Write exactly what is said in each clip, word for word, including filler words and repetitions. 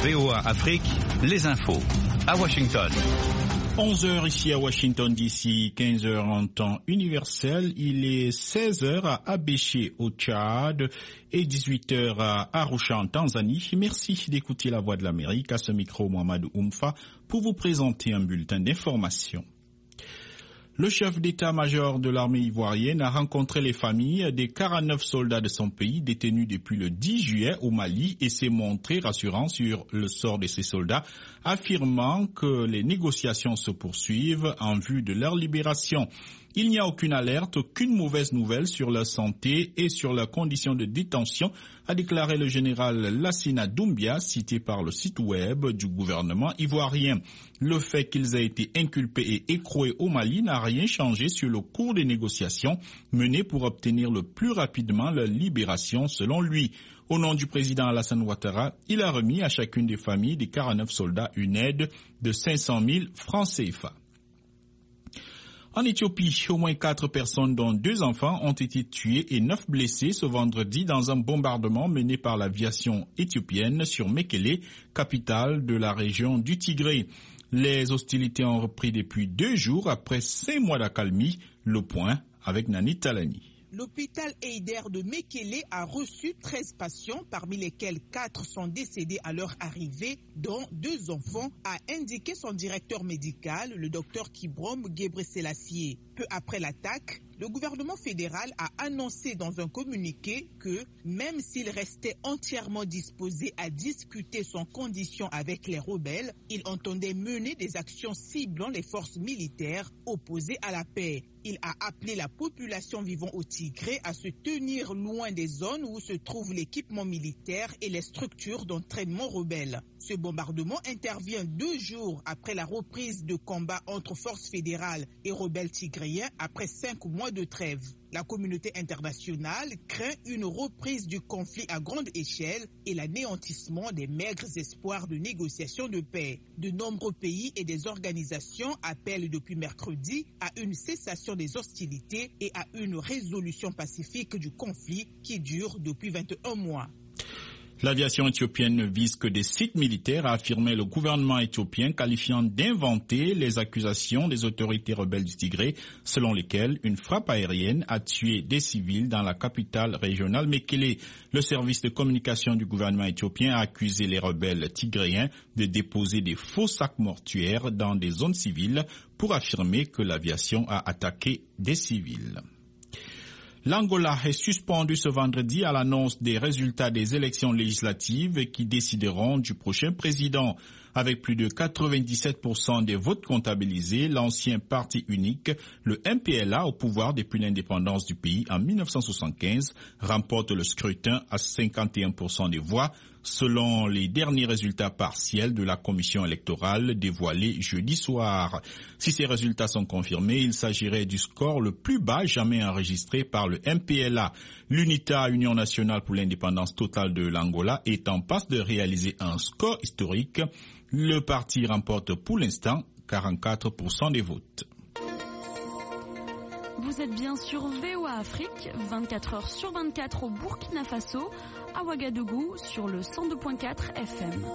V O A Afrique, les infos. À Washington. onze heures ici à Washington D C, quinze heures en temps universel. Il est seize heures à Abéché au Tchad et dix-huit heures à Arusha en Tanzanie. Merci d'écouter la Voix de l'Amérique. À ce micro, Mohamed Oumfa, pour vous présenter un bulletin d'information. Le chef d'état-major de l'armée ivoirienne a rencontré les familles des quarante-neuf soldats de son pays détenus depuis le dix juillet au Mali et s'est montré rassurant sur le sort de ces soldats, affirmant que les négociations se poursuivent en vue de leur libération. Il n'y a aucune alerte, aucune mauvaise nouvelle sur leur santé et sur leurs conditions de détention, a déclaré le général Lassina Doumbia, cité par le site web du gouvernement ivoirien. Le fait qu'ils aient été inculpés et écroués au Mali n'a rien changé sur le cours des négociations menées pour obtenir le plus rapidement leur libération, selon lui. Au nom du président Alassane Ouattara, il a remis à chacune des familles des quarante-neuf soldats une aide de cinq cent mille francs C F A. En Éthiopie, au moins quatre personnes dont deux enfants ont été tuées et neuf blessés ce vendredi dans un bombardement mené par l'aviation éthiopienne sur Mekele, capitale de la région du Tigré. Les hostilités ont repris depuis deux jours après cinq mois d'accalmie. Le point avec Nani Talani. L'hôpital Eider de Mekele a reçu treize patients, parmi lesquels quatre sont décédés à leur arrivée, dont deux enfants, a indiqué son directeur médical, le docteur Kibrom Gebreselassie. Peu après l'attaque, le gouvernement fédéral a annoncé dans un communiqué que, même s'il restait entièrement disposé à discuter sans condition avec les rebelles, il entendait mener des actions ciblant les forces militaires opposées à la paix. Il a appelé la population vivant au Tigré à se tenir loin des zones où se trouve l'équipement militaire et les structures d'entraînement rebelles. Ce bombardement intervient deux jours après la reprise de combats entre forces fédérales et rebelles tigréens après cinq mois de trêve. La communauté internationale craint une reprise du conflit à grande échelle et l'anéantissement des maigres espoirs de négociation de paix. De nombreux pays et des organisations appellent depuis mercredi à une cessation des hostilités et à une résolution pacifique du conflit qui dure depuis vingt et un mois. L'aviation éthiopienne ne vise que des sites militaires, a affirmé le gouvernement éthiopien, qualifiant d'inventer les accusations des autorités rebelles du Tigré, selon lesquelles une frappe aérienne a tué des civils dans la capitale régionale Mekele. Le service de communication du gouvernement éthiopien a accusé les rebelles tigréens de déposer des faux sacs mortuaires dans des zones civiles pour affirmer que l'aviation a attaqué des civils. L'Angola est suspendu ce vendredi à l'annonce des résultats des élections législatives qui décideront du prochain président. Avec plus de quatre-vingt-dix-sept pour cent des votes comptabilisés, l'ancien parti unique, le M P L A, au pouvoir depuis l'indépendance du pays en mille neuf cent soixante-quinze, remporte le scrutin à cinquante et un pour cent des voix, selon les derniers résultats partiels de la commission électorale dévoilés jeudi soir. Si ces résultats sont confirmés, il s'agirait du score le plus bas jamais enregistré par le M P L A. L'UNITA, Union nationale pour l'indépendance totale de l'Angola, est en passe de réaliser un score historique. Le parti remporte pour l'instant quarante-quatre pour cent des votes. Vous êtes bien sur V O A Afrique, vingt-quatre heures sur vingt-quatre au Burkina Faso, à Ouagadougou sur le cent deux virgule quatre F M.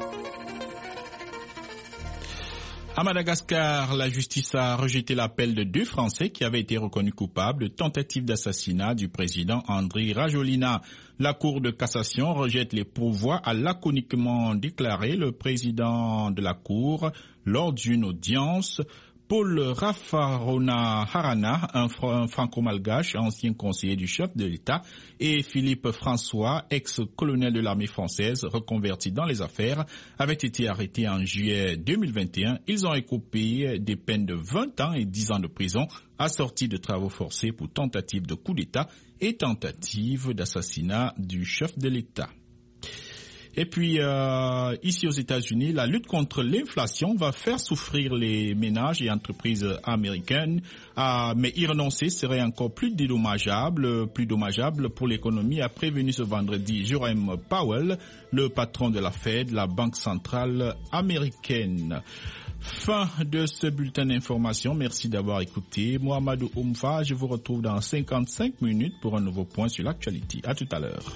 À Madagascar, la justice a rejeté l'appel de deux Français qui avaient été reconnus coupables de tentative d'assassinat du président Andry Rajoelina. La Cour de cassation rejette les pourvois, a laconiquement déclaré le président de la Cour lors d'une audience. Paul Raffarona Harana, un, fr- un franco-malgache, ancien conseiller du chef de l'État, et Philippe François, ex-colonel de l'armée française, reconverti dans les affaires, avaient été arrêtés en juillet deux mille vingt et un. Ils ont écopé des peines de vingt ans et dix ans de prison, assorties de travaux forcés pour tentative de coup d'État et tentative d'assassinat du chef de l'État. Et puis, euh, ici aux États-Unis, la lutte contre l'inflation va faire souffrir les ménages et entreprises américaines, euh, mais y renoncer serait encore plus dédommageable, plus dommageable pour l'économie, a prévenu ce vendredi Jerome Powell, le patron de la Fed, la Banque centrale américaine. Fin de ce bulletin d'information. Merci d'avoir écouté. Mohamedou Oumfa, je vous retrouve dans cinquante-cinq minutes pour un nouveau point sur l'actualité. À tout à l'heure.